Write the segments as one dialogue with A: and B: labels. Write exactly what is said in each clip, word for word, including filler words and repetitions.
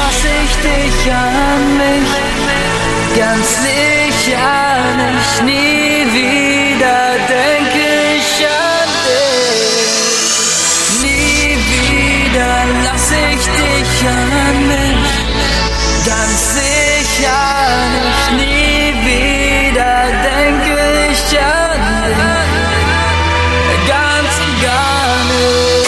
A: lass ich dich an mich, ganz sicher nicht, nie wieder denke ich an dich. Nie wieder lass ich dich an mich, ganz sicher nicht, nie wieder denke ich an dich, ganz und gar nicht.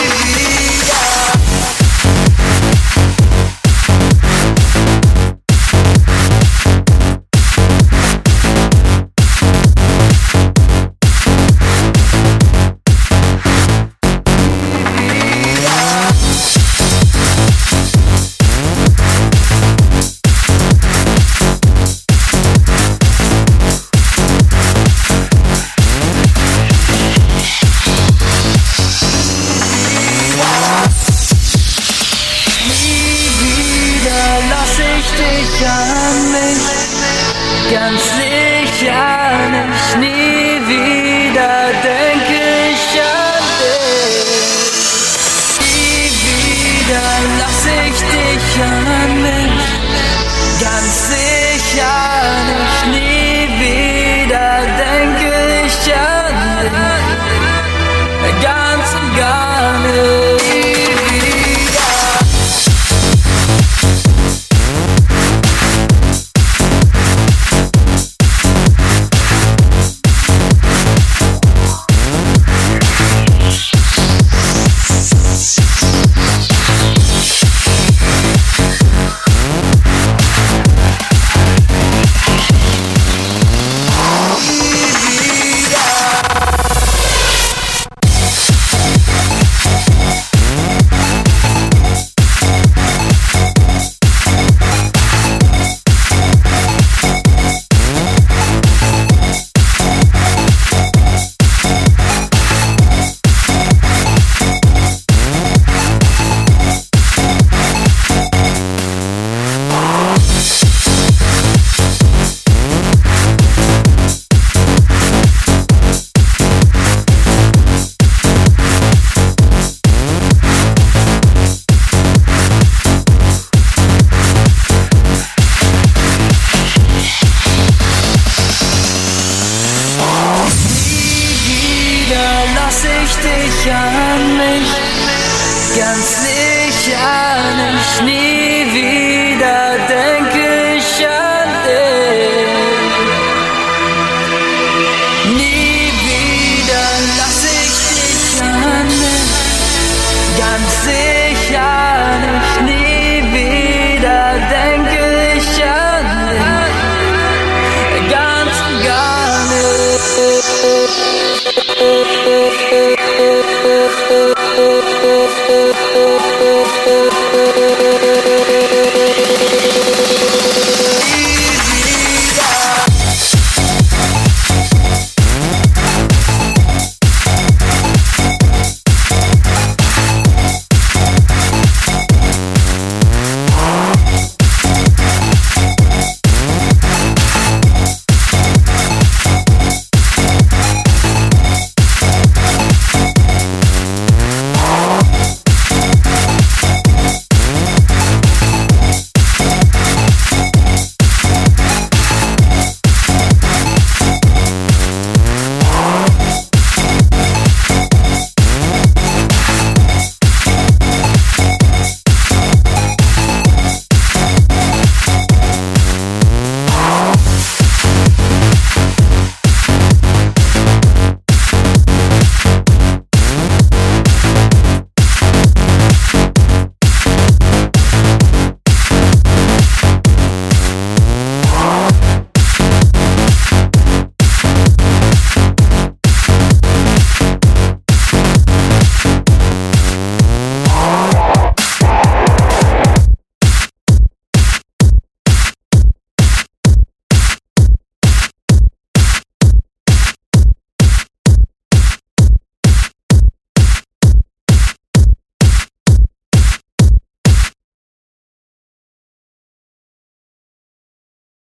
A: Dich an mich, ganz sicher nicht, nie wieder denke ich an dich. Nie wieder lass ich dich an mich, ganz sicher nicht, nie wieder denke ich an dich, ganz und gar nicht. Lass ich dich an mich, ganz sicher nicht, nie